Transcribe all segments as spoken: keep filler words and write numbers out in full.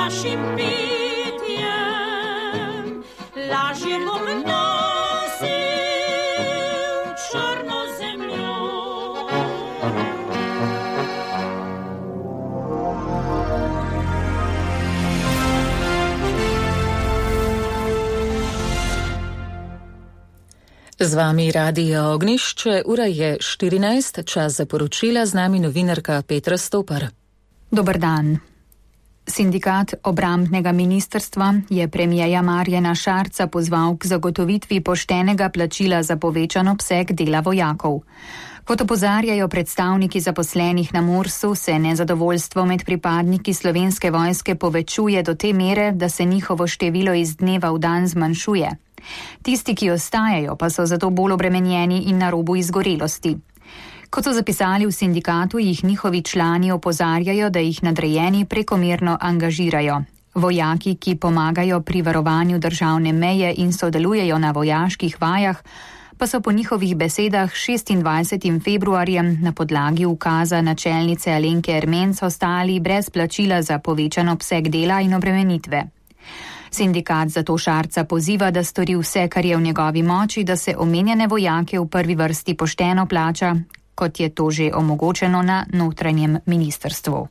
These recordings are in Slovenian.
našim pitjem, lažje bom nosil črno zemljo. Z vami Radio Ognišče, ura je štirinajst, čas za poročila, z nami novinarka Petra Stopar. Dober dan. Sindikat obrambnega ministrstva je premierja Marjana Šarca pozval k zagotovitvi poštenega plačila za povečan obseg dela vojakov. Kot opozarjajo predstavniki zaposlenih na Mursu, se nezadovoljstvo med pripadniki Slovenske vojske povečuje do te mere, da se njihovo število iz dneva v dan zmanjšuje. Tisti, ki ostajajo, pa so zato bolj obremenjeni in na robu izgorelosti. Kot so zapisali v sindikatu, jih njihovi člani opozarjajo, da jih nadrejeni prekomerno angažirajo. Vojaki, ki pomagajo pri varovanju državne meje in sodelujejo na vojaških vajah, pa so po njihovih besedah šestindvajsetim februarjem na podlagi ukaza načelnice Alenke Ermenc ostali brez plačila za povečan obseg dela in obremenitve. Sindikat zato Šarca poziva, da stori vse, kar je v njegovi moči, da se omenjene vojake v prvi vrsti pošteno plača, kot je to že omogočeno na notranjem ministrstvu.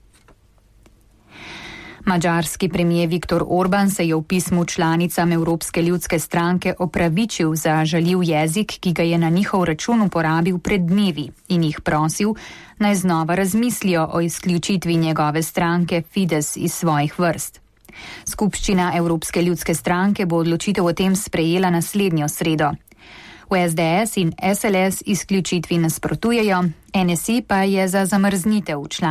Madžarski premijer Viktor Orban se je v pismu članicam Evropske ljudske stranke opravičil za žaljiv jezik, ki ga je na njihov račun uporabil pred dnevi, in jih prosil, naj znova razmislijo o izključitvi njegove stranke Fides iz svojih vrst. Skupščina Evropske ljudske stranke bo odločitev o tem sprejela naslednjo sredo. V es de es in es el es izključitvi nasprotujejo, en es i pa je za zamrznitev članstva.